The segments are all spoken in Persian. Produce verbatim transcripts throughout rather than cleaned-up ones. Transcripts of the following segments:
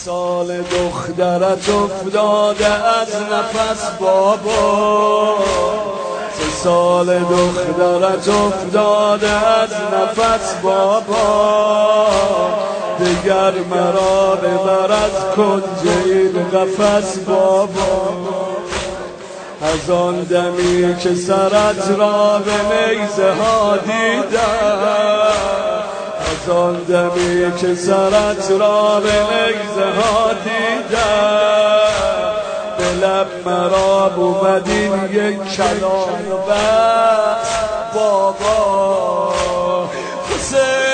سال دخترت افتاده از نفس بابا، سه سال دخترت افتاده از نفس بابا، دگر مرا ببر از کنج این قفس بابا. از آن دمی که سرت را به نیزه ها دیدم، از آن دمی که سرت را به نیزه ها دیدم، به لب مرا بود این یک کلام بس بابا. حسین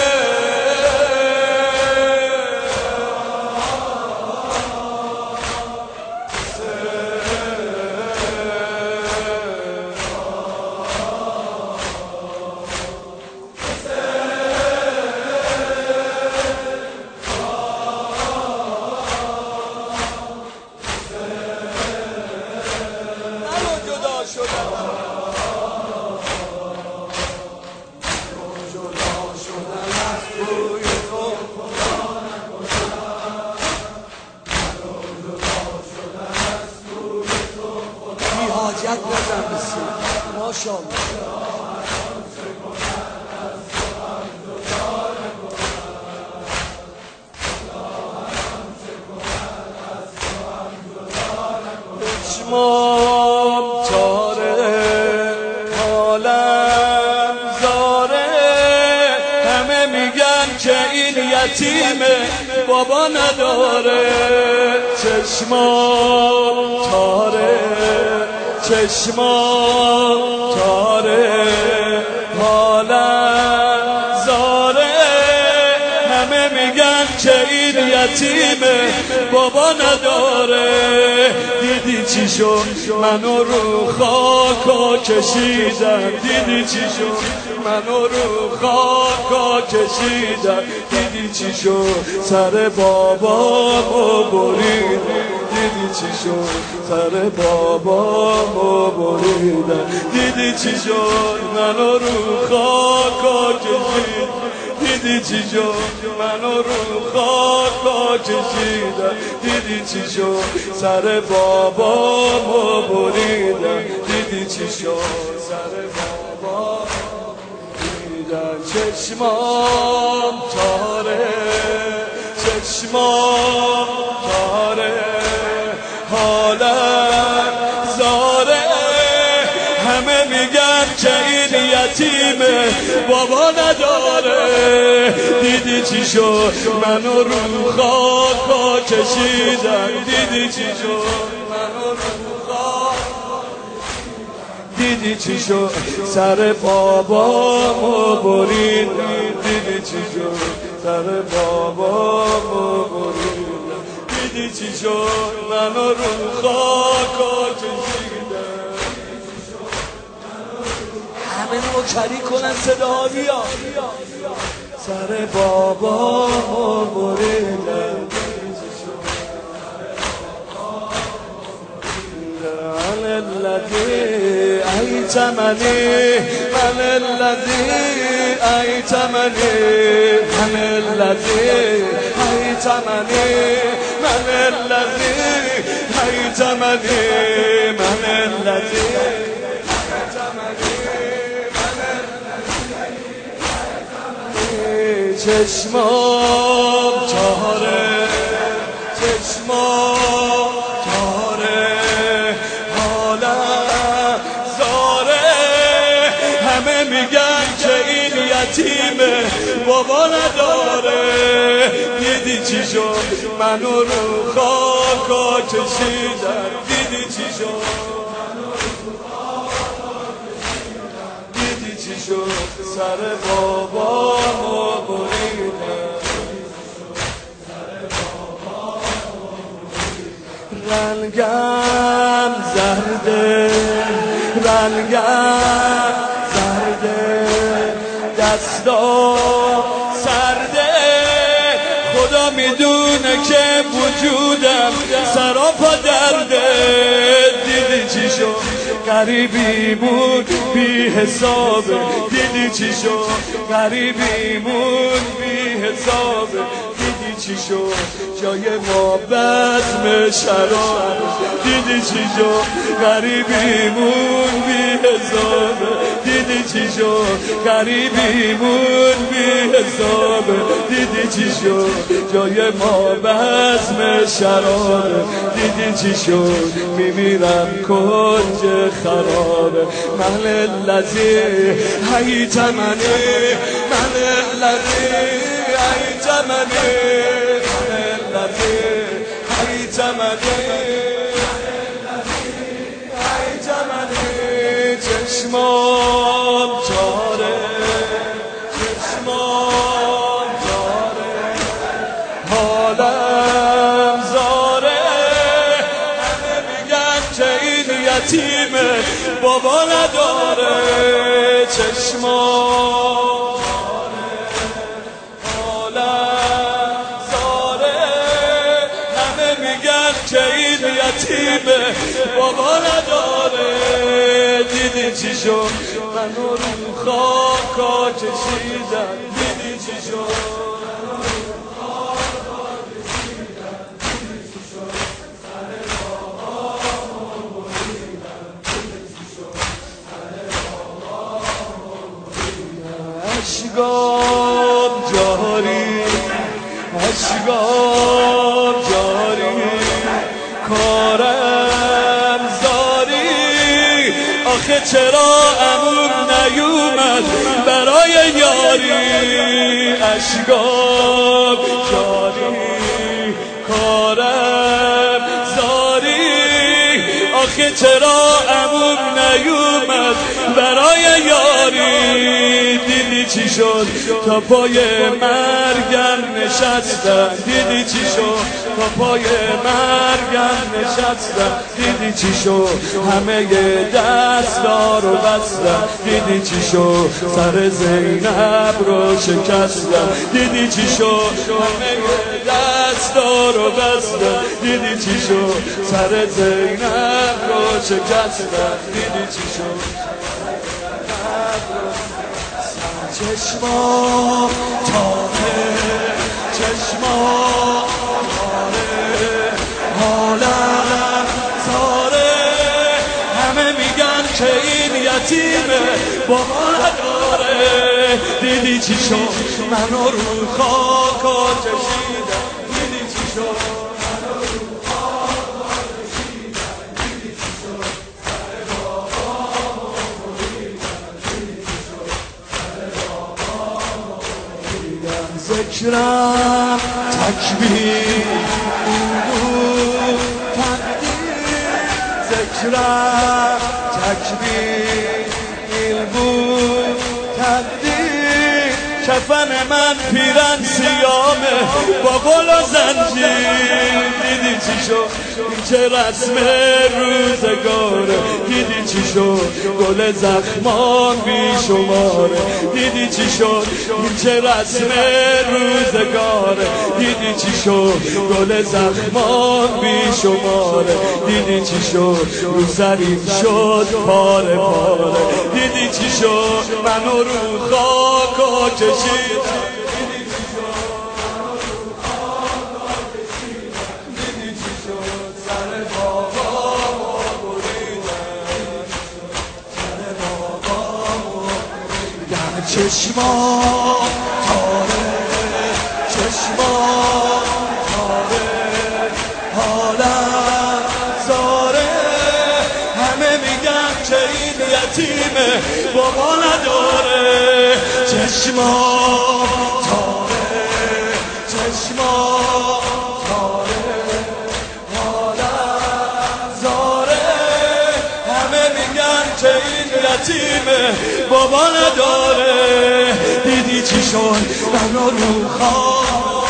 حاجت نزن بسید ماشاءالله. چشمام تاره حالم زاره، همه میگن که این یتیمه بابا نداره. چشمام تاره چشمام تاره حالم زاره، همه میگن که این یتیمه بابا نداره. دیدی چی شد منو رو خاکا کشیدن، دیدی چی شد منو رو خاکا کشیدن، دیدی چی شد سر بابامو بریدن، دیدی چی شد سر بابامو بریدن، دیدی چی شد منو رو خاکا کشیدن، دیدی چی شد منو رو خاکا کشیدن، دیدی چی شد سر بابامو بریدن، دیدی چی شد سر بابامو بریدن. چشمام تاره چشمام تاره حالم زاره، همه میگن که این یتیمه بابا نداره. دیدی چی شد منو رو خاکا کشیدن، دیدی چی شد منو رو خاکا، دیدی چی شد سر بابامو بریدن، دیدی چی شد سر بابامو بریدن، دیدی چی شد منو رو خاکا کشیدن. همه نوکری کنن صدا بیا، سر بابامو بریدن. من الذی ایتمنی من الذی ایتمنی من الذی ایتمنی من الذی ایتمنی من الذی چشمام تاره چشمام تاره حالم زاره، همه میگن که این یتیمه بابا نداره. دیدی چی شد منو رو خاکا کشیدن، دیدی چی شد دیدی چی شد سر بابامو بریدن. رنگم زرده رنگم زرده دستا سرده، خدا میدونه که وجودم سراپا درده. دیدی چی شد غریبیمون بی حسابه، دیدی چی شد غریبیمون بی حسابه، دیدی چی شد جای ما بزم شراب، دیدی چی شد غریبیمون بی حساب، دیدی چی شد غریبیمون بی حساب، دیدی چی شد جای ما بزم شراب، دیدی چی شد میمیرم کنج خراب. من الذی حییتمنی، من الذی حییتمنی، من الذی حییتمنی، حییتمنی. چشمام جاره، چشمام جاره، حالم زاره، همه میگن که این یتیمه بابا نداره. چشمام جاره، حالم زاره، همه میگن که این یتیمه بابا نداره. دیدی چی شد منو رو خاکا کشیدن، دیدی چی شد اشکام جاری، اشکام جاری، کارم زاری. آخه چرا عموم نیومد برای یاری؟ اشکام جاری، کارم زاری. آخه چرا عموم نیومد برای یاری؟ دیدی چی شد تا پای مرگم نشستم، دیدی چی شد تا پای مرگم نشستم، دیدی چی شد همه دستا رو بستم، دیدی چی شد سر زینب رو شکستم، دیدی چی شد همه دستا رو بستم، دیدی چی شد سر زینب رو شکستم، دیدی چی شد چشمام تاره، چشمام تاره، حالم زاره، همه میگن که این یتیمه بابا نداره. دیدی چی شد منو رو خاکا کشیدن، دیدی چی شد ذکرم تکبیر بود تقدیر، ذکرم تکبیر بود تقدیر. کفن من پیرن سیامه با گل و زنجیر، دیدی چی شد این چه رسم روزگاره، دیدی چی شد گل زخمان بی شماره، دیدی چی شد این چه رسم روزگاره، دیدی چی شد گل زخمان بی شماره، دیدی چی شد رو سریم شد پاره پاره، دیدی چی شد منو رو خاکا کشیدن، چشمام تاره، چشمام تاره، حالم زاره، همه میگن که این یتیمه بابا نداره. چشمام تاره، چشمام تاره، حالم زاره، همه میگن که این یتیمه بابا نداره. دیدی چی شد منو رو خاک،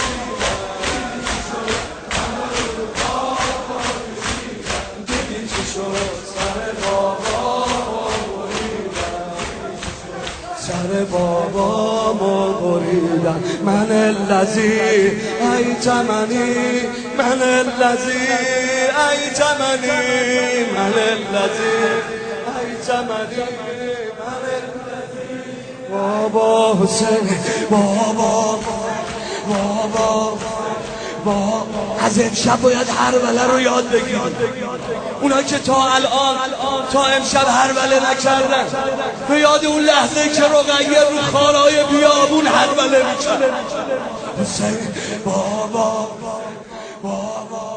دیدی چی شد سر بابامو بریدن، سر بابامو بریدن. من الذی حییتمنی، من الذی حییتمنی، من الذی حییتمنی، بابا حسین، بابا بابا با از امشب باید هربله رو یاد بگیریم. اونا که تا الان تا امشب هربله نکردن، به یاد اون لحظه که رقیه رو خارای بیابون هربله میکنه. حسین بابا بابا